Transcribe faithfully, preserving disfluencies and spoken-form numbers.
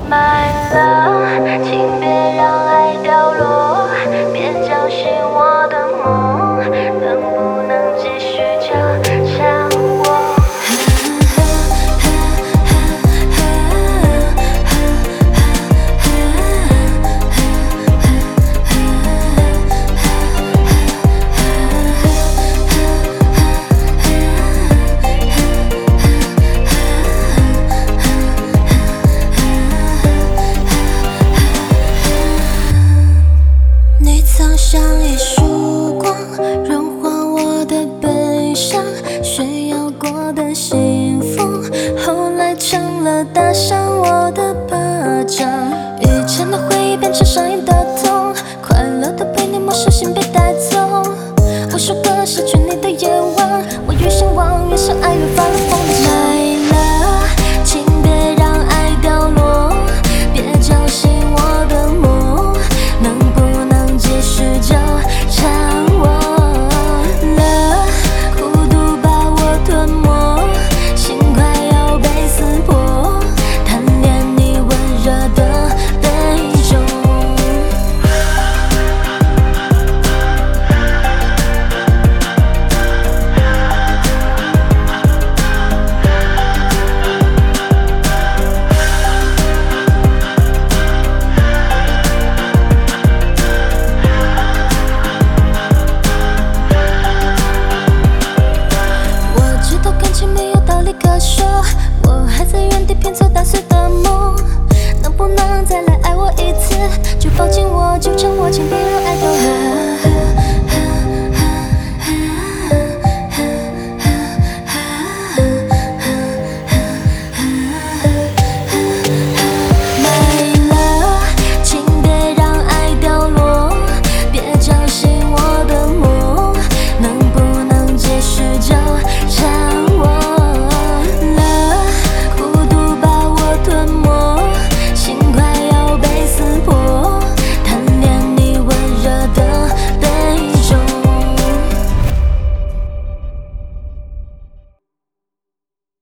My love，请别让爱掉落，别叫醒我的梦，能不能继续悄悄我？ 你曾像一束光，融化我的悲伤，炫耀过的幸福，后来成了打伤我的巴掌。以前的回忆变成上瘾的痛，快乐的陪你，陌生心被打